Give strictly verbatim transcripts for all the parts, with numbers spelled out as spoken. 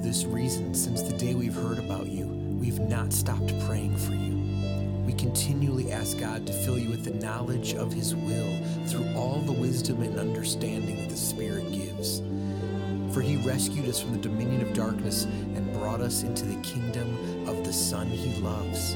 this reason, since the day we've heard about you, we've not stopped praying for you. We continually ask God to fill you with the knowledge of his will through all the wisdom and understanding that the Spirit gives. For he rescued us from the dominion of darkness and brought us into the kingdom of the Son he loves.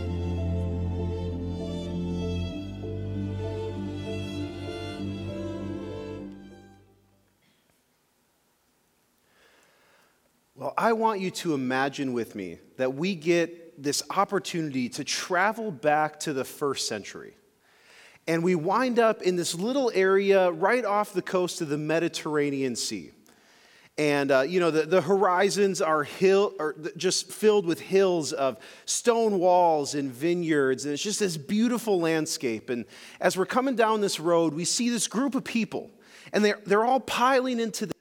Well, I want you to imagine with me that we get this opportunity to travel back to the first century. And we wind up in this little area right off the coast of the Mediterranean Sea. And, uh, you know, the, the horizons are hill, are just filled with hills of stone walls and vineyards. And it's just this beautiful landscape. And as we're coming down this road, we see this group of people. And they're, they're all piling into the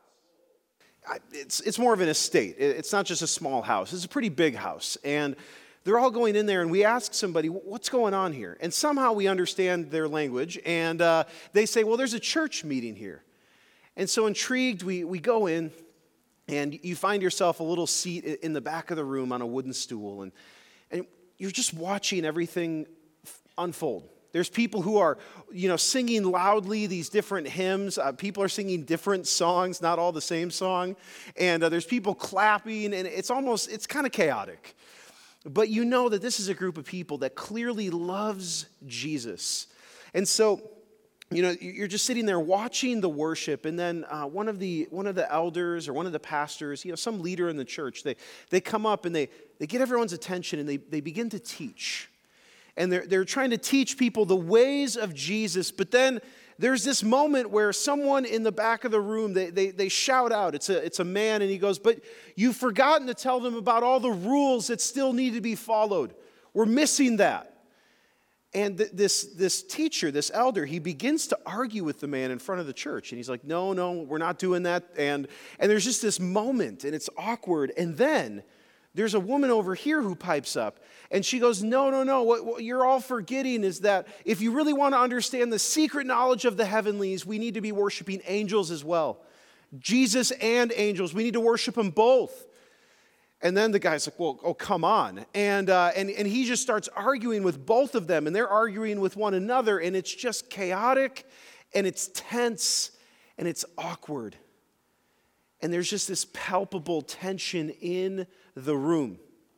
It's it's more of an estate. It's not just a small house. It's a pretty big house. And they're all going in there, and we ask somebody, what's going on here? And somehow we understand their language, and uh, they say, well, there's a church meeting here. And so intrigued, we, we go in, and you find yourself a little seat in the back of the room on a wooden stool, and, and you're just watching everything unfold. There's people who are, you know, singing loudly these different hymns. Uh, people are singing different songs, not all the same song. And uh, there's people clapping, and it's almost, it's kind of chaotic. But you know that this is a group of people that clearly loves Jesus. And so, you know, you're just sitting there watching the worship, and then uh, one of the one of the elders or one of the pastors, you know, some leader in the church, they they come up and they they get everyone's attention, and they they begin to teach. And they're, they're trying to teach people the ways of Jesus. But then there's this moment where someone in the back of the room, they, they, they shout out. It's a, it's a man, and he goes, but you've forgotten to tell them about all the rules that still need to be followed. We're missing that. And th- this, this teacher, this elder, he begins to argue with the man in front of the church. And he's like, no, no, we're not doing that. And, and there's just this moment, and it's awkward. And then there's a woman over here who pipes up, and she goes, no, no, no, what, what you're all forgetting is that if you really want to understand the secret knowledge of the heavenlies, we need to be worshiping angels as well. Jesus and angels, we need to worship them both. And then the guy's like, well, oh, come on. And, uh, and, and he just starts arguing with both of them, and they're arguing with one another, and it's just chaotic, and it's tense, and it's awkward. And there's just this palpable tension in the room.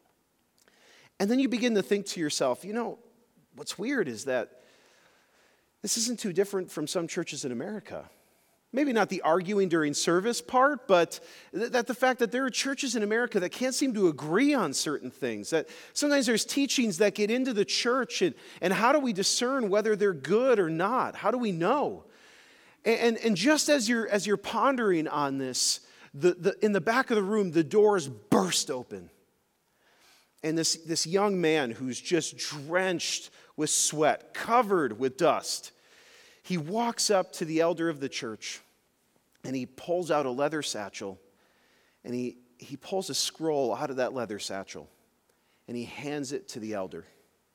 And then you begin to think to yourself, you know, what's weird is that this isn't too different from some churches in America. Maybe not the arguing during service part, but th- that the fact that there are churches in America that can't seem to agree on certain things. That sometimes there's teachings that get into the church, and, and how do we discern whether they're good or not? How do we know? And, and, and just as you're, as you're pondering on this, The, the, in the back of the room, the doors burst open. And this, this young man who's just drenched with sweat, covered with dust, he walks up to the elder of the church, and he pulls out a leather satchel, and he, he pulls a scroll out of that leather satchel, and he hands it to the elder.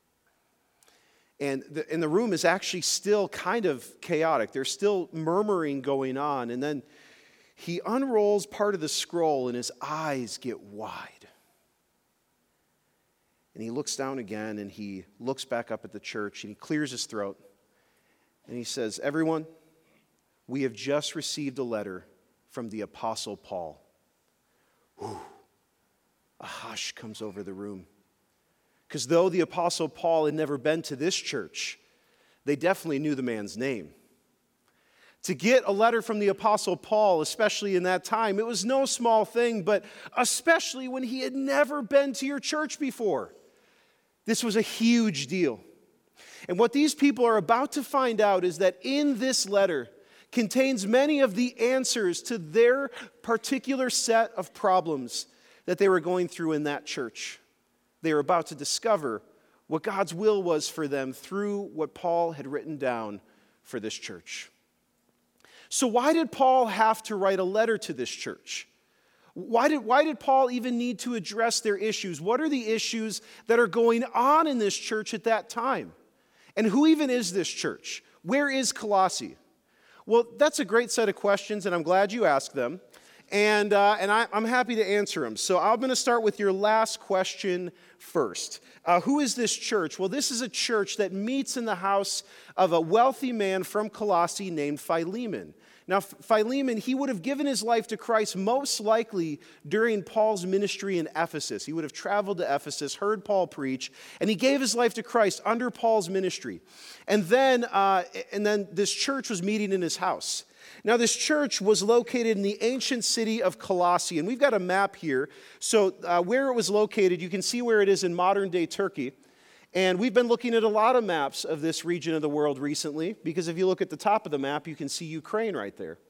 And the, and the room is actually still kind of chaotic. There's still murmuring going on, and then he unrolls part of the scroll, and his eyes get wide. And he looks down again, and he looks back up at the church, and he clears his throat. And he says, everyone, we have just received a letter from the Apostle Paul. Whew. A hush comes over the room. Because though the Apostle Paul had never been to this church, they definitely knew the man's name. To get a letter from the Apostle Paul, especially in that time, it was no small thing, but especially when he had never been to your church before. This was a huge deal. And what these people are about to find out is that in this letter contains many of the answers to their particular set of problems that they were going through in that church. They were about to discover what God's will was for them through what Paul had written down for this church. So why did Paul have to write a letter to this church? Why did, why did Paul even need to address their issues? What are the issues that are going on in this church at that time? And who even is this church? Where is Colossae? Well, that's a great set of questions, and I'm glad you asked them. and, uh, and I, I'm happy to answer them. So I'm going to start with your last question first. Uh, who is this church? Well, this is a church that meets in the house of a wealthy man from Colossae named Philemon. Now, Philemon, he would have given his life to Christ most likely during Paul's ministry in Ephesus. He would have traveled to Ephesus, heard Paul preach, and he gave his life to Christ under Paul's ministry. And then, uh, and then this church was meeting in his house. Now, this church was located in the ancient city of Colossae, and we've got a map here. So uh, where it was located, you can see where it is in modern-day Turkey. And we've been looking at a lot of maps of this region of the world recently, because if you look at the top of the map, you can see Ukraine right there.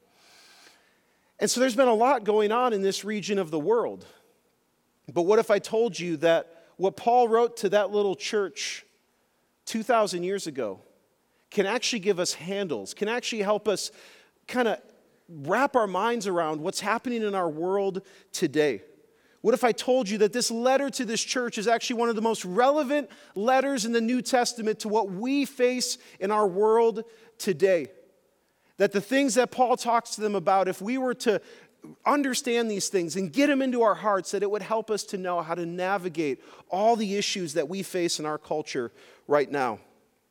And so there's been a lot going on in this region of the world. But what if I told you that what Paul wrote to that little church two thousand years ago can actually give us handles, can actually help us kind of wrap our minds around what's happening in our world today? What if I told you that this letter to this church is actually one of the most relevant letters in the New Testament to what we face in our world today? That the things that Paul talks to them about, if we were to understand these things and get them into our hearts, that it would help us to know how to navigate all the issues that we face in our culture right now.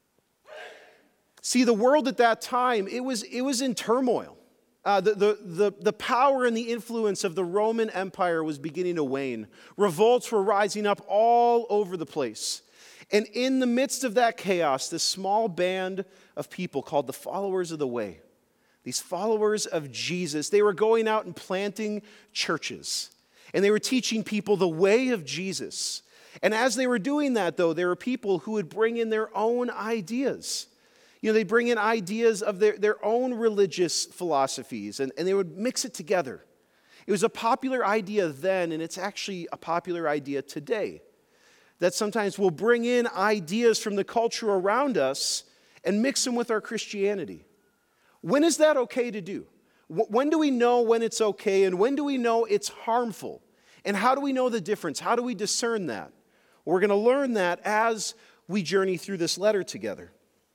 See, the world at that time, it was, it was in turmoil. Uh, the, the, the, the power and the influence of the Roman Empire was beginning to wane. Revolts were rising up all over the place. And in the midst of that chaos, this small band of people called the followers of the way, these followers of Jesus, they were going out and planting churches. And they were teaching people the way of Jesus. And as they were doing that, though, there were people who would bring in their own ideas. You know, they bring in ideas of their, their own religious philosophies, and, and they would mix it together. It was a popular idea then, and it's actually a popular idea today. That sometimes we'll bring in ideas from the culture around us and mix them with our Christianity. When is that okay to do? When do we know when it's okay, and when do we know it's harmful? And how do we know the difference? How do we discern that? We're going to learn that as we journey through this letter together.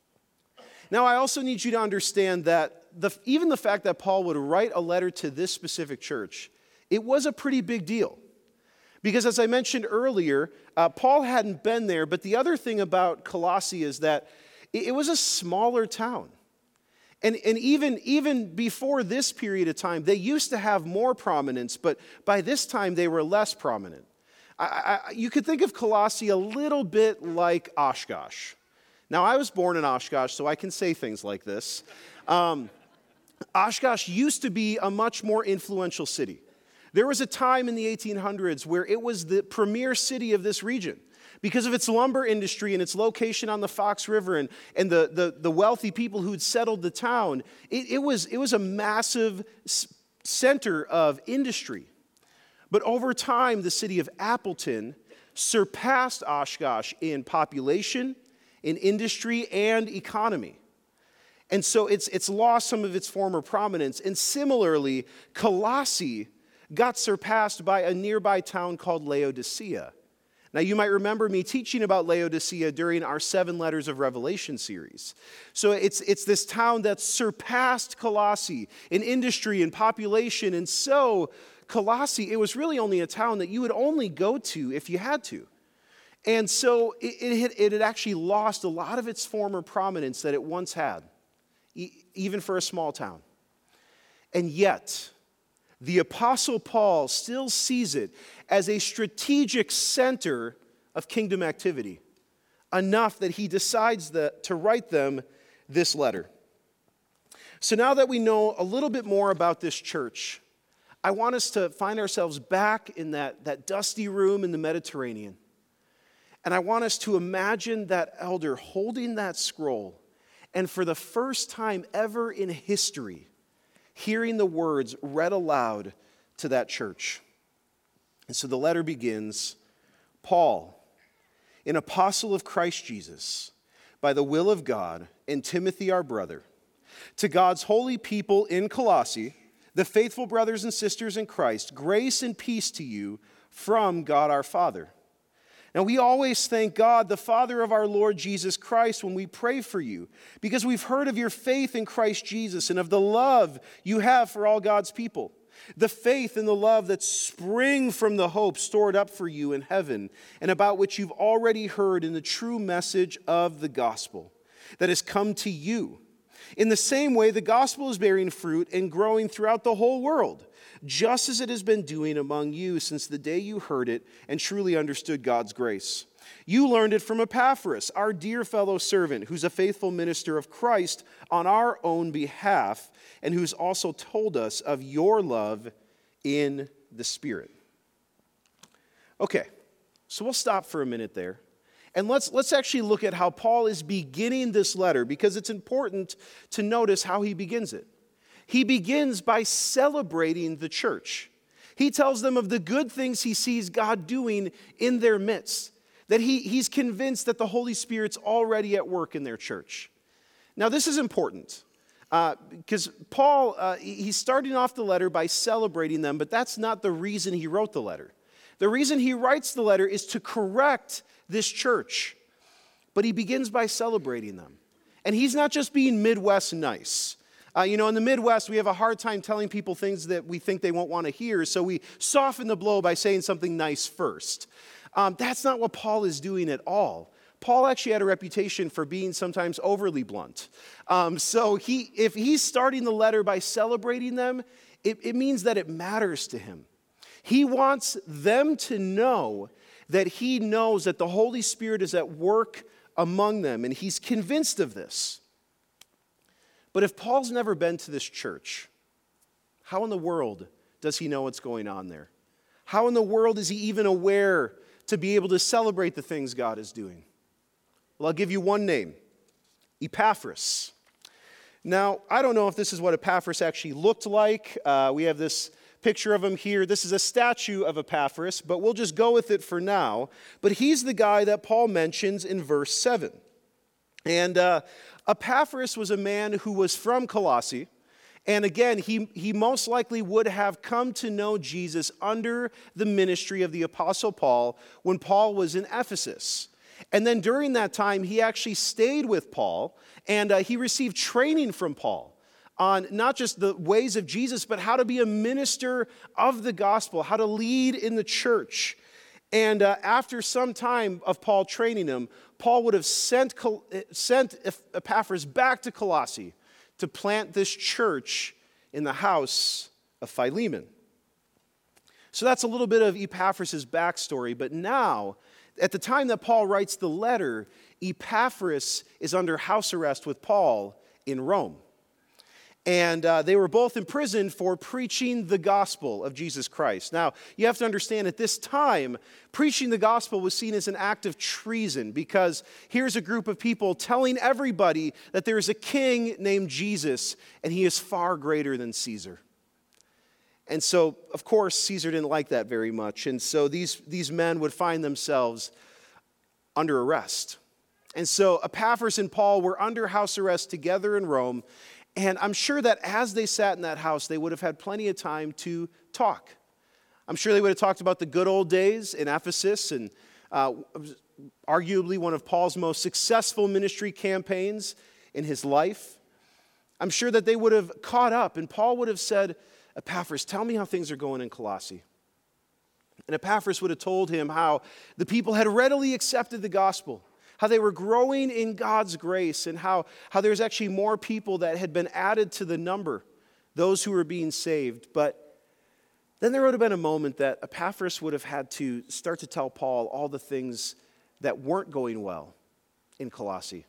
Now, I also need you to understand that the, even the fact that Paul would write a letter to this specific church, it was a pretty big deal. Because as I mentioned earlier, uh, Paul hadn't been there, but the other thing about Colossae is that it, it was a smaller town. And, and even, even before this period of time, they used to have more prominence, but by this time they were less prominent. I, I, you could think of Colossae a little bit like Oshkosh. Now, I was born in Oshkosh, so I can say things like this. Um, Oshkosh used to be a much more influential city. There was a time in the eighteen hundreds where it was the premier city of this region because of its lumber industry and its location on the Fox River and, and the, the, the wealthy people who'd settled the town. It, it, was, it was a massive center of industry. But over time, the city of Appleton surpassed Oshkosh in population, in industry, and economy. And so it's, it's lost some of its former prominence. And similarly, Colossae got surpassed by a nearby town called Laodicea. Now, you might remember me teaching about Laodicea during our Seven Letters of Revelation series. So it's, it's this town that surpassed Colossae in industry and population. And so Colossae, it was really only a town that you would only go to if you had to. And so it, it, had, it had actually lost a lot of its former prominence that it once had, e- even for a small town. And yet, the Apostle Paul still sees it as a strategic center of kingdom activity, enough that he decides that, to write them this letter. So now that we know a little bit more about this church, I want us to find ourselves back in that, that dusty room in the Mediterranean. And I want us to imagine that elder holding that scroll and for the first time ever in history, hearing the words read aloud to that church. And so the letter begins, Paul, an apostle of Christ Jesus, by the will of God, and Timothy our brother, to God's holy people in Colossae, the faithful brothers and sisters in Christ, grace and peace to you from God our Father. Now, we always thank God, the Father of our Lord Jesus Christ, when we pray for you, because we've heard of your faith in Christ Jesus and of the love you have for all God's people. the faith and the love that spring from the hope stored up for you in heaven, and about which you've already heard in the true message of the gospel that has come to you. In the same way, the gospel is bearing fruit and growing throughout the whole world, just as it has been doing among you since the day you heard it and truly understood God's grace. You learned it from Epaphras, our dear fellow servant, who's a faithful minister of Christ on our own behalf, and who's also told us of your love in the Spirit. Okay, so we'll stop for a minute there. And let's, let's actually look at how Paul is beginning this letter, because it's important to notice how he begins it. He begins by celebrating the church. He tells them of the good things he sees God doing in their midst, that he, he's convinced that the Holy Spirit's already at work in their church. Now, this is important, uh, because Paul, uh, he's starting off the letter by celebrating them, but that's not the reason he wrote the letter. The reason he writes the letter is to correct this church, but he begins by celebrating them. And he's not just being Midwest nice. Uh, you know, in the Midwest, we have a hard time telling people things that we think they won't want to hear, so we soften the blow by saying something nice first. Um, that's not what Paul is doing at all. Paul actually had a reputation for being sometimes overly blunt. Um, so he, if he's starting the letter by celebrating them, it, it means that it matters to him. He wants them to know that he knows that the Holy Spirit is at work among them, and he's convinced of this. But if Paul's never been to this church, how in the world does he know what's going on there? How in the world is he even aware to be able to celebrate the things God is doing? Well, I'll give you one name, Epaphras. Now, I don't know if this is what Epaphras actually looked like. Uh, we have this picture of him here. This is a statue of Epaphras, but we'll just go with it for now. But he's the guy that Paul mentions in verse seven. And uh, Epaphras was a man who was from Colossae. And again, he, he most likely would have come to know Jesus under the ministry of the Apostle Paul when Paul was in Ephesus. And then during that time, he actually stayed with Paul, and uh, he received training from Paul on not just the ways of Jesus, but how to be a minister of the gospel, how to lead in the church. And uh, after some time of Paul training him, Paul would have sent, sent Epaphras back to Colossae to plant this church in the house of Philemon. So that's a little bit of Epaphras' backstory. But now, at the time that Paul writes the letter, Epaphras is under house arrest with Paul in Rome. And uh, they were both imprisoned for preaching the gospel of Jesus Christ. Now, you have to understand at this time, preaching the gospel was seen as an act of treason, because here's a group of people telling everybody that there is a king named Jesus, and he is far greater than Caesar. And so, of course, Caesar didn't like that very much. And so these, these men would find themselves under arrest. And so Epaphras and Paul were under house arrest together in Rome. And I'm sure that as they sat in that house, they would have had plenty of time to talk. I'm sure they would have talked about the good old days in Ephesus, and uh, arguably one of Paul's most successful ministry campaigns in his life. I'm sure that they would have caught up, and Paul would have said, Epaphras, tell me how things are going in Colossae. And Epaphras would have told him how the people had readily accepted the gospel, how they were growing in God's grace, and how, how there's actually more people that had been added to the number, those who were being saved. But then there would have been a moment that Epaphras would have had to start to tell Paul all the things that weren't going well in Colossae.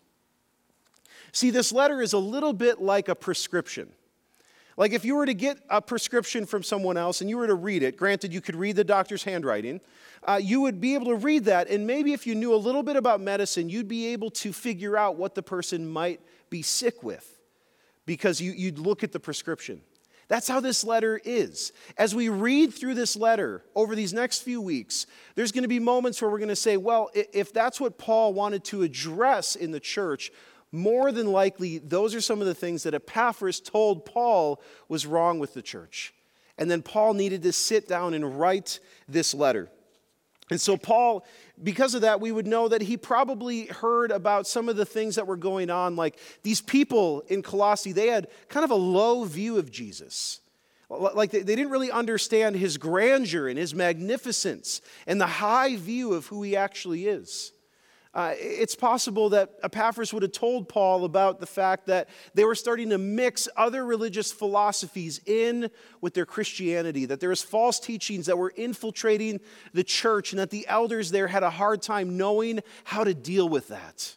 See, this letter is a little bit like a prescription. Like if you were to get a prescription from someone else and you were to read it, granted you could read the doctor's handwriting, uh, you would be able to read that, and maybe if you knew a little bit about medicine, you'd be able to figure out what the person might be sick with because you, you'd look at the prescription. That's how this letter is. As we read through this letter over these next few weeks, there's going to be moments where we're going to say, well, if that's what Paul wanted to address in the church, more than likely, those are some of the things that Epaphras told Paul was wrong with the church. And then Paul needed to sit down and write this letter. And so Paul, because of that, we would know that he probably heard about some of the things that were going on. Like these people in Colossae, they had kind of a low view of Jesus. Like they, they didn't really understand his grandeur and his magnificence and the high view of who he actually is. Uh, it's possible that Epaphras would have told Paul about the fact that they were starting to mix other religious philosophies in with their Christianity, that there was false teachings that were infiltrating the church, and that the elders there had a hard time knowing how to deal with that.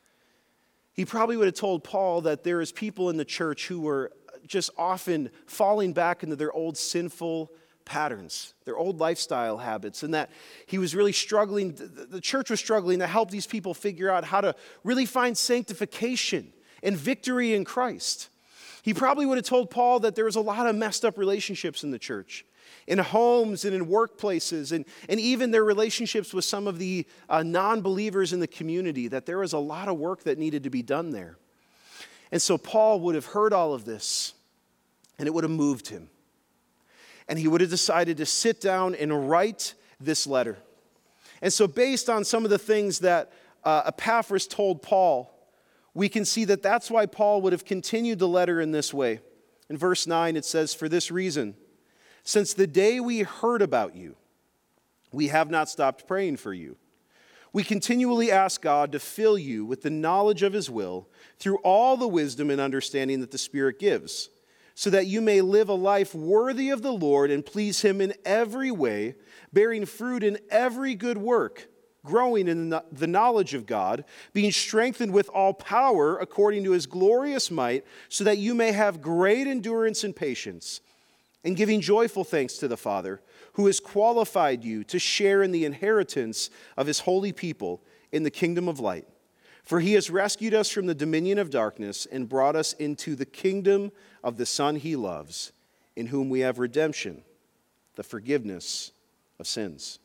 He probably would have told Paul that there is people in the church who were just often falling back into their old sinful patterns, their old lifestyle habits, and that he was really struggling, the church was struggling to help these people figure out how to really find sanctification and victory in Christ. He probably would have told Paul that there was a lot of messed up relationships in the church, in homes and in workplaces, and, and even their relationships with some of the uh, non-believers in the community, that there was a lot of work that needed to be done there. And so Paul would have heard all of this, and it would have moved him. And he would have decided to sit down and write this letter. And so based on some of the things that uh, Epaphras told Paul, we can see that that's why Paul would have continued the letter in this way. In verse nine, it says, "For this reason, since the day we heard about you, we have not stopped praying for you. We continually ask God to fill you with the knowledge of his will through all the wisdom and understanding that the Spirit gives, so that you may live a life worthy of the Lord and please him in every way, bearing fruit in every good work, growing in the knowledge of God, being strengthened with all power according to his glorious might, so that you may have great endurance and patience, and giving joyful thanks to the Father, who has qualified you to share in the inheritance of his holy people in the kingdom of light. For he has rescued us from the dominion of darkness and brought us into the kingdom of the Son he loves, in whom we have redemption, the forgiveness of sins."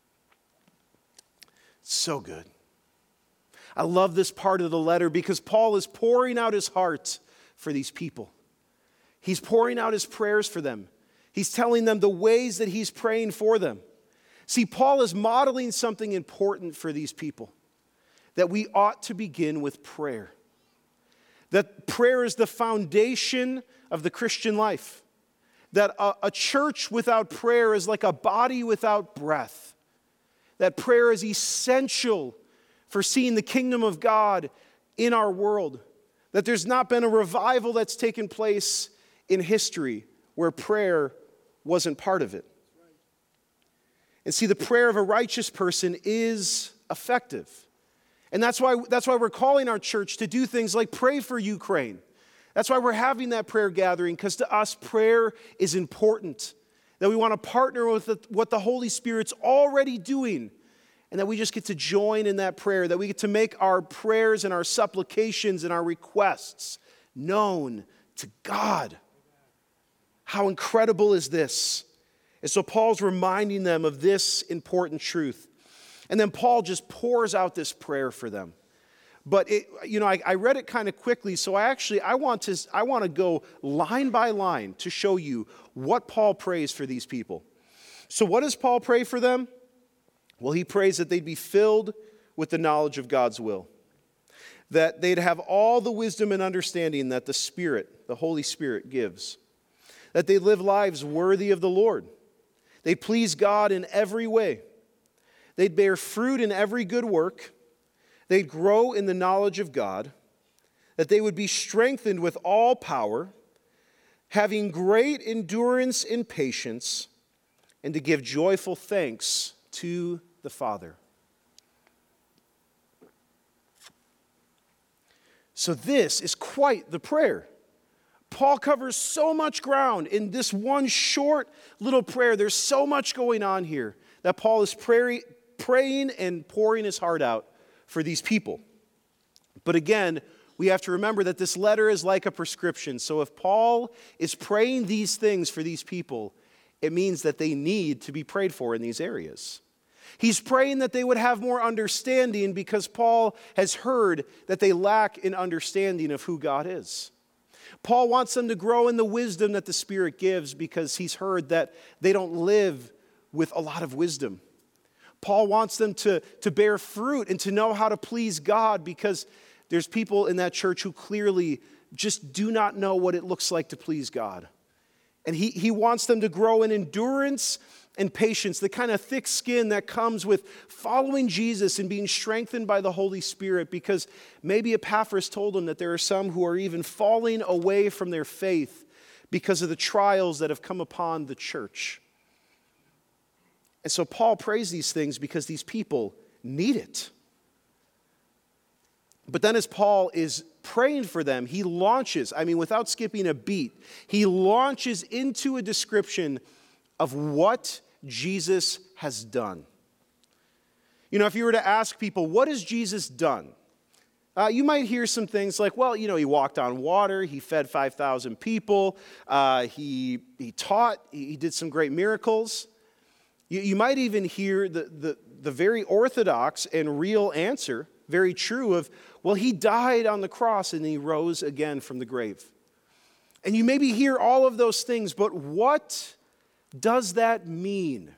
So good. I love this part of the letter because Paul is pouring out his heart for these people. He's pouring out his prayers for them. He's telling them the ways that he's praying for them. See, Paul is modeling something important for these people, that we ought to begin with prayer. That prayer is the foundation of the Christian life. That a, a church without prayer is like a body without breath. That prayer is essential for seeing the kingdom of God in our world. That there's not been a revival that's taken place in history where prayer wasn't part of it. And see, the prayer of a righteous person is effective. And that's why, that's why we're calling our church to do things like pray for Ukraine. That's why we're having that prayer gathering, because to us, prayer is important. That we want to partner with the, what the Holy Spirit's already doing, and that we just get to join in that prayer, that we get to make our prayers and our supplications and our requests known to God. How incredible is this? And so Paul's reminding them of this important truth. And then Paul just pours out this prayer for them. But it, you know, I, I read it kind of quickly, so I actually I want to I want to go line by line to show you what Paul prays for these people. So what does Paul pray for them? Well, he prays that they'd be filled with the knowledge of God's will, that they'd have all the wisdom and understanding that the Spirit, the Holy Spirit, gives, that they live lives worthy of the Lord, they please God in every way. They'd bear fruit in every good work. They'd grow in the knowledge of God. That they would be strengthened with all power, having great endurance and patience, and to give joyful thanks to the Father. So this is quite the prayer. Paul covers so much ground in this one short little prayer. There's so much going on here that Paul is praying, praying and pouring his heart out for these people. But again, we have to remember that this letter is like a prescription. So if Paul is praying these things for these people, it means that they need to be prayed for in these areas. He's praying that they would have more understanding because Paul has heard that they lack an understanding of who God is. Paul wants them to grow in the wisdom that the Spirit gives because he's heard that they don't live with a lot of wisdom. Paul wants them to, to bear fruit and to know how to please God because there's people in that church who clearly just do not know what it looks like to please God. And he, he wants them to grow in endurance and patience, the kind of thick skin that comes with following Jesus and being strengthened by the Holy Spirit, because maybe Epaphras told him that there are some who are even falling away from their faith because of the trials that have come upon the church. And so Paul prays these things because these people need it. But then as Paul is praying for them, he launches, I mean, without skipping a beat, he launches into a description of what Jesus has done. You know, if you were to ask people, what has Jesus done? Uh, you might hear some things like, well, you know, he walked on water, he fed five thousand people, uh, he, he taught, he, he did some great miracles. You, you might even hear the, the, the very orthodox and real answer, very true, of, well, he died on the cross and he rose again from the grave. And you maybe hear all of those things, but what does that mean?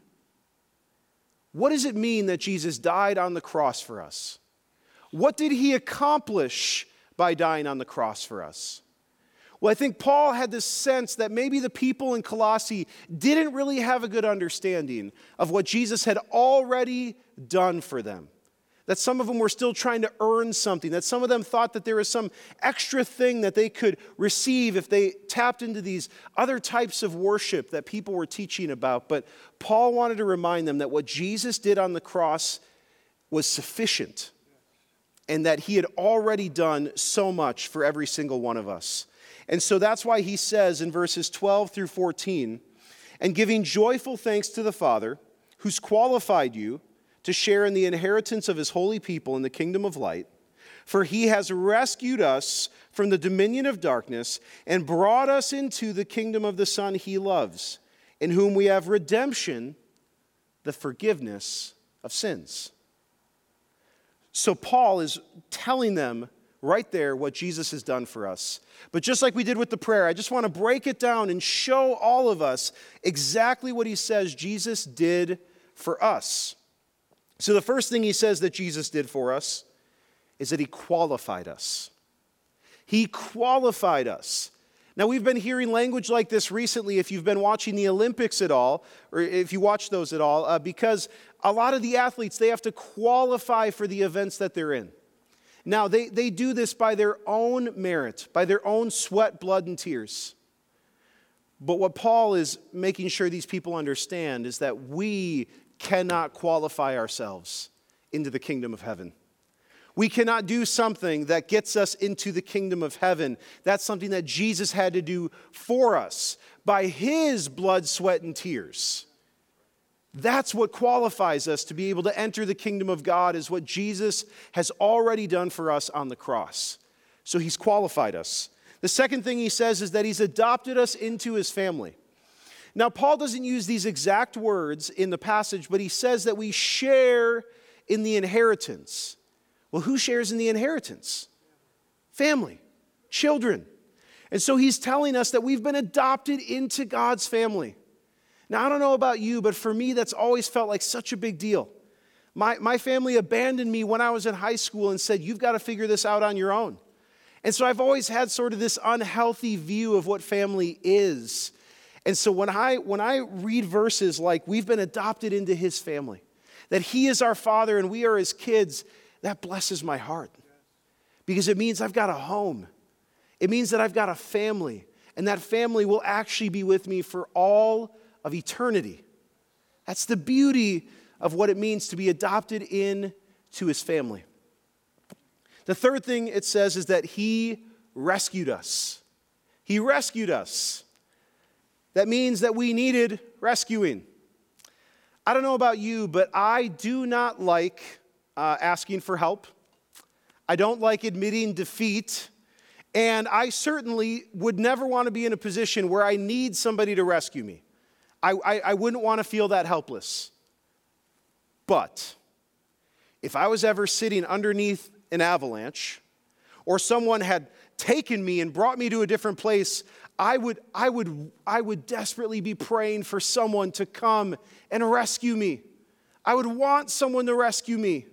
What does it mean that Jesus died on the cross for us? What did he accomplish by dying on the cross for us? Well, I think Paul had this sense that maybe the people in Colossae didn't really have a good understanding of what Jesus had already done for them. That some of them were still trying to earn something, that some of them thought that there was some extra thing that they could receive if they tapped into these other types of worship that people were teaching about. But Paul wanted to remind them that what Jesus did on the cross was sufficient, and that he had already done so much for every single one of us. And so that's why he says in verses twelve through fourteen, and giving joyful thanks to the Father, who's qualified you to share in the inheritance of his holy people in the kingdom of light, for he has rescued us from the dominion of darkness and brought us into the kingdom of the Son he loves, in whom we have redemption, the forgiveness of sins. So Paul is telling them right there what Jesus has done for us. But just like we did with the prayer, I just want to break it down and show all of us exactly what he says Jesus did for us. So the first thing he says that Jesus did for us is that he qualified us. He qualified us. Now, we've been hearing language like this recently if you've been watching the Olympics at all, or if you watch those at all, uh, because a lot of the athletes, they have to qualify for the events that they're in. Now, they, they do this by their own merit, by their own sweat, blood, and tears. But what Paul is making sure these people understand is that we cannot qualify ourselves into the kingdom of heaven. We cannot do something that gets us into the kingdom of heaven. That's something that Jesus had to do for us by his blood, sweat, and tears. That's what qualifies us to be able to enter the kingdom of God, is what Jesus has already done for us on the cross. So he's qualified us. The second thing he says is that he's adopted us into his family. Now, Paul doesn't use these exact words in the passage, but he says that we share in the inheritance. Well, who shares in the inheritance? Family, children. And so he's telling us that we've been adopted into God's family. Now, I don't know about you, but for me, that's always felt like such a big deal. My, my family abandoned me when I was in high school and said, you've got to figure this out on your own. And so I've always had sort of this unhealthy view of what family is. And so when I when I read verses like we've been adopted into his family, that he is our father and we are his kids, that blesses my heart. Because it means I've got a home. It means that I've got a family. And that family will actually be with me for all of eternity. That's the beauty of what it means to be adopted into his family. The third thing it says is that he rescued us. He rescued us. That means that we needed rescuing. I don't know about you, but I do not like uh, asking for help. I don't like admitting defeat. And I certainly would never want to be in a position where I need somebody to rescue me. I, I, I wouldn't want to feel that helpless. But if I was ever sitting underneath an avalanche, or someone had taken me and brought me to a different place, I would, I would, I would desperately be praying for someone to come and rescue me. I would want someone to rescue me.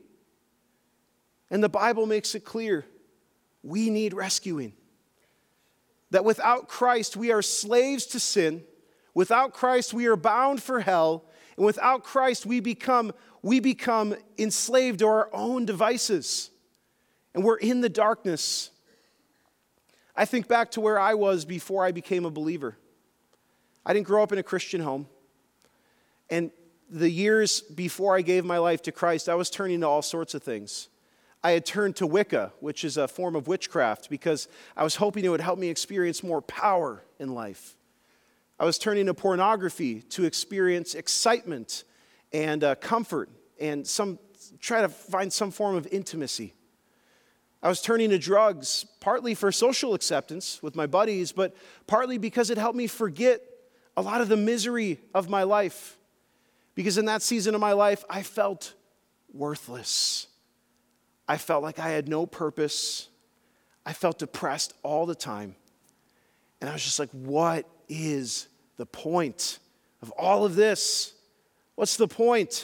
And the Bible makes it clear, we need rescuing. That without Christ, we are slaves to sin. Without Christ, we are bound for hell. And without Christ, we become, we become enslaved to our own devices. And we're in the darkness. I think back to where I was before I became a believer. I didn't grow up in a Christian home. And the years before I gave my life to Christ, I was turning to all sorts of things. I had turned to Wicca, which is a form of witchcraft, because I was hoping it would help me experience more power in life. I was turning to pornography to experience excitement and uh, comfort and some try to find some form of intimacy. I was turning to drugs, partly for social acceptance with my buddies, but partly because it helped me forget a lot of the misery of my life. Because in that season of my life, I felt worthless. I felt like I had no purpose. I felt depressed all the time. And I was just like, what is the point of all of this? What's the point?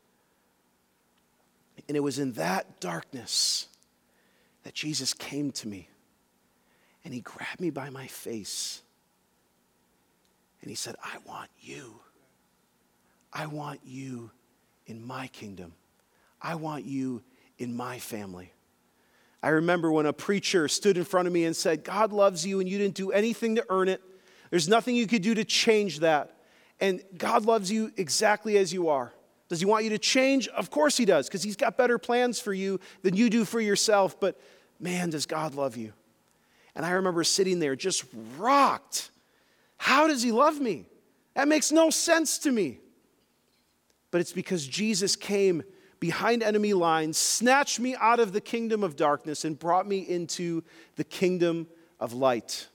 And it was in that darkness that Jesus came to me. And he grabbed me by my face. And he said, I want you. I want you in my kingdom. I want you in my family. I remember when a preacher stood in front of me and said, God loves you and you didn't do anything to earn it. There's nothing you could do to change that. And God loves you exactly as you are. Does he want you to change? Of course he does, because he's got better plans for you than you do for yourself. But man, does God love you. And I remember sitting there just rocked. How does he love me? That makes no sense to me. But it's because Jesus came behind enemy lines, snatched me out of the kingdom of darkness, and brought me into the kingdom of light.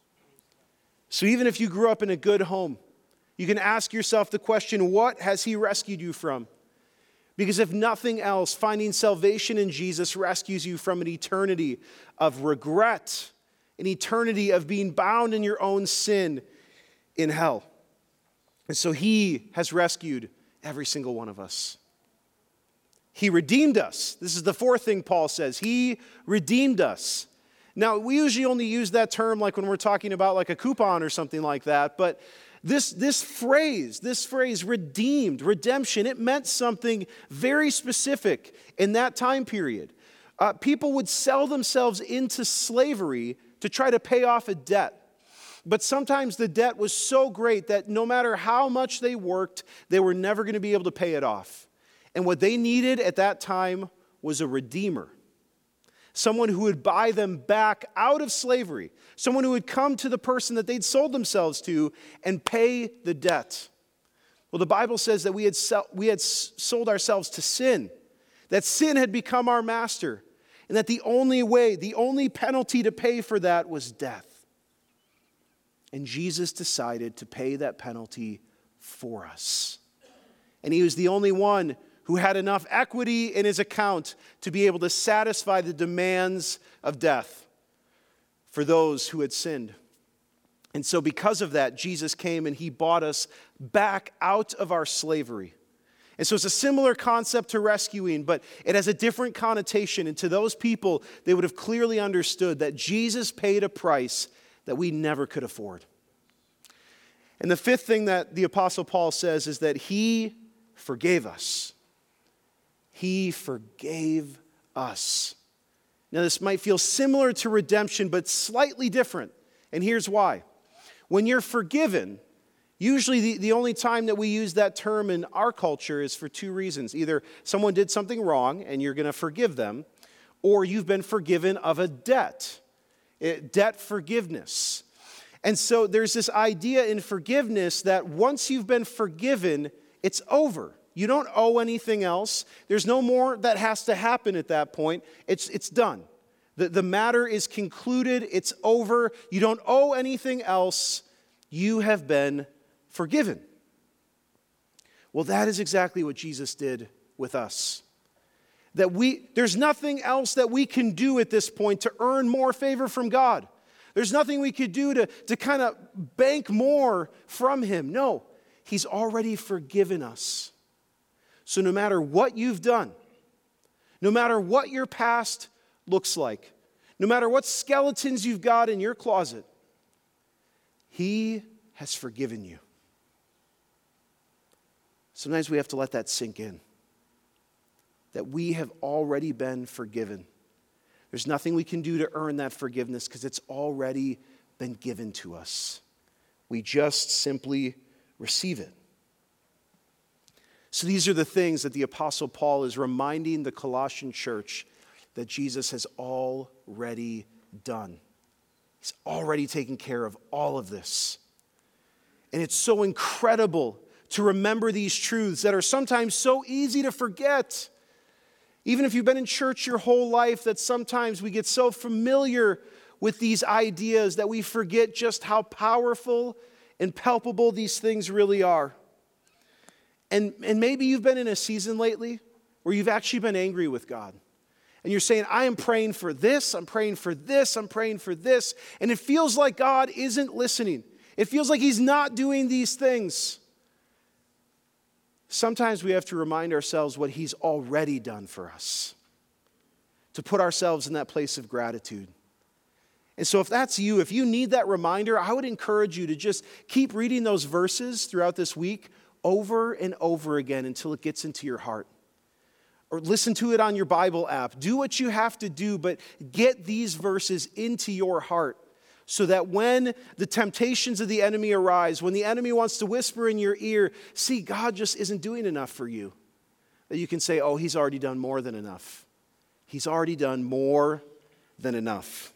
So even if you grew up in a good home, you can ask yourself the question, what has he rescued you from? Because if nothing else, finding salvation in Jesus rescues you from an eternity of regret, an eternity of being bound in your own sin in hell. And so he has rescued every single one of us. He redeemed us. This is the fourth thing Paul says. He redeemed us. Now, we usually only use that term like when we're talking about like a coupon or something like that, but this, this phrase, this phrase, redeemed, redemption, it meant something very specific in that time period. Uh, people would sell themselves into slavery to try to pay off a debt. But sometimes the debt was so great that no matter how much they worked, they were never going to be able to pay it off. And what they needed at that time was a redeemer. Someone who would buy them back out of slavery. Someone who would come to the person that they'd sold themselves to and pay the debt. Well, the Bible says that we had, sell, we had sold ourselves to sin. That sin had become our master. And that the only way, the only penalty to pay for that was death. And Jesus decided to pay that penalty for us. And he was the only one who had enough equity in his account to be able to satisfy the demands of death for those who had sinned. And so because of that, Jesus came and he bought us back out of our slavery. And so it's a similar concept to rescuing, but it has a different connotation. And to those people, they would have clearly understood that Jesus paid a price that we never could afford. And the fifth thing that the Apostle Paul says is that he forgave us. He forgave us. Now, this might feel similar to redemption, but slightly different. And here's why. When you're forgiven, usually the, the only time that we use that term in our culture is for two reasons. Either someone did something wrong and you're going to forgive them, or you've been forgiven of a debt. It, debt forgiveness. And so there's this idea in forgiveness that once you've been forgiven, it's over. You don't owe anything else. There's no more that has to happen at that point. It's, it's done. The, the matter is concluded. It's over. You don't owe anything else. You have been forgiven. Well, that is exactly what Jesus did with us. That we, there's nothing else that we can do at this point to earn more favor from God. There's nothing we could do to, to kind of bank more from him. No, he's already forgiven us. So no matter what you've done, no matter what your past looks like, no matter what skeletons you've got in your closet, he has forgiven you. Sometimes we have to let that sink in, that we have already been forgiven. There's nothing we can do to earn that forgiveness because it's already been given to us. We just simply receive it. So these are the things that the Apostle Paul is reminding the Colossian church that Jesus has already done. He's already taken care of all of this. And it's so incredible to remember these truths that are sometimes so easy to forget. Even if you've been in church your whole life, that sometimes we get so familiar with these ideas that we forget just how powerful and palpable these things really are. And, and maybe you've been in a season lately where you've actually been angry with God. And you're saying, I am praying for this, I'm praying for this, I'm praying for this. And it feels like God isn't listening. It feels like He's not doing these things. Sometimes we have to remind ourselves what He's already done for us, to put ourselves in that place of gratitude. And so if that's you, if you need that reminder, I would encourage you to just keep reading those verses throughout this week over and over again until it gets into your heart. Or listen to it on your Bible app. Do what you have to do, but get these verses into your heart so that when the temptations of the enemy arise, when the enemy wants to whisper in your ear, see, God just isn't doing enough for you, that you can say, oh, He's already done more than enough. He's already done more than enough.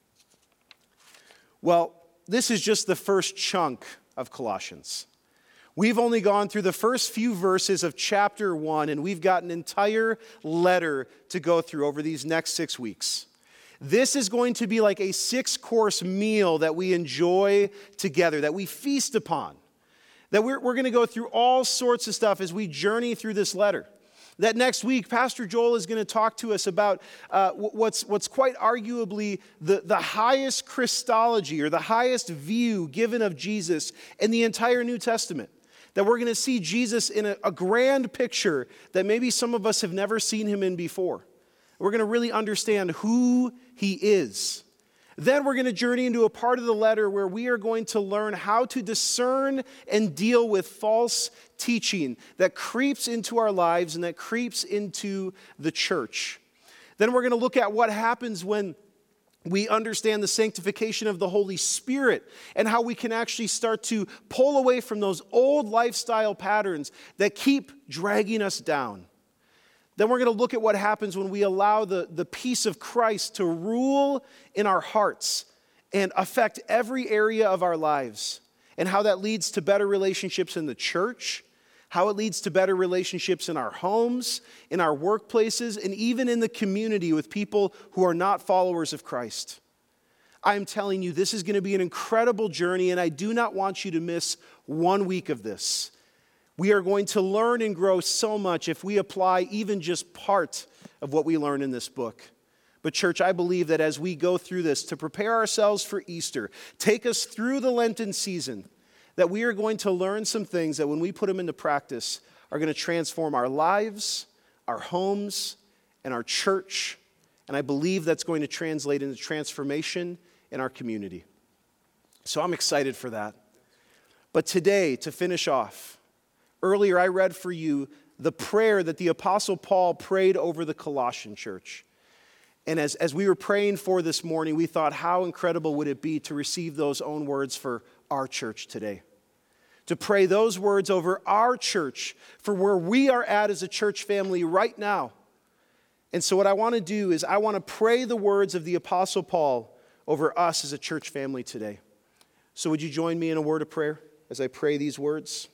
Well, this is just the first chunk of Colossians. We've only gone through the first few verses of chapter one, and we've got an entire letter to go through over these next six weeks. This is going to be like a six-course meal that we enjoy together, that we feast upon. That we're, we're going to go through all sorts of stuff as we journey through this letter. That next week, Pastor Joel is going to talk to us about uh, what's, what's quite arguably the, the highest Christology or the highest view given of Jesus in the entire New Testament. That we're going to see Jesus in a, a grand picture that maybe some of us have never seen Him in before. We're going to really understand who He is. Then we're going to journey into a part of the letter where we are going to learn how to discern and deal with false teaching that creeps into our lives and that creeps into the church. Then we're going to look at what happens when we understand the sanctification of the Holy Spirit and how we can actually start to pull away from those old lifestyle patterns that keep dragging us down. Then we're going to look at what happens when we allow the, the peace of Christ to rule in our hearts and affect every area of our lives, and how that leads to better relationships in the church, how it leads to better relationships in our homes, in our workplaces, and even in the community with people who are not followers of Christ. I'm telling you, this is going to be an incredible journey, and I do not want you to miss one week of this. We are going to learn and grow so much if we apply even just part of what we learn in this book. But church, I believe that as we go through this to prepare ourselves for Easter, take us through the Lenten season, that we are going to learn some things that when we put them into practice are going to transform our lives, our homes, and our church. And I believe that's going to translate into transformation in our community. So I'm excited for that. But today, to finish off, earlier I read for you the prayer that the Apostle Paul prayed over the Colossian church. And as, as we were praying for this morning, we thought, how incredible would it be to receive those own words for our church today? To pray those words over our church for where we are at as a church family right now. And so what I want to do is I want to pray the words of the Apostle Paul over us as a church family today. So would you join me in a word of prayer as I pray these words?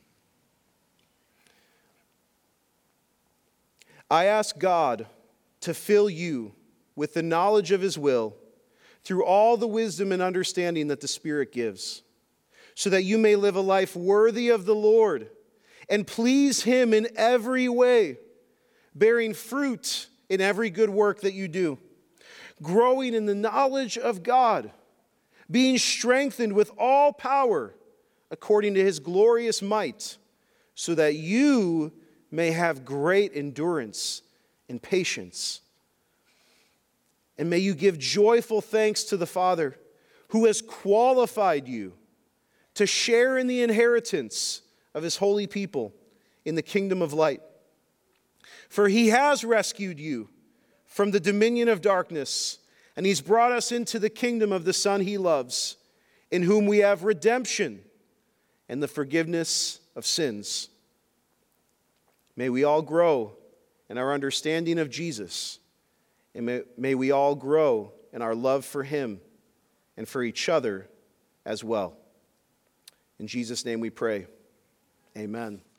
I ask God to fill you with the knowledge of His will through all the wisdom and understanding that the Spirit gives, so that you may live a life worthy of the Lord and please Him in every way, bearing fruit in every good work that you do, growing in the knowledge of God, being strengthened with all power according to His glorious might, so that you may have great endurance and patience. And may you give joyful thanks to the Father who has qualified you to share in the inheritance of His holy people in the kingdom of light. For he has rescued you from the dominion of darkness, and he's brought us into the kingdom of the Son he loves, in whom we have redemption and the forgiveness of sins. May we all grow in our understanding of Jesus, and may, may we all grow in our love for him and for each other as well. In Jesus' name we pray. Amen.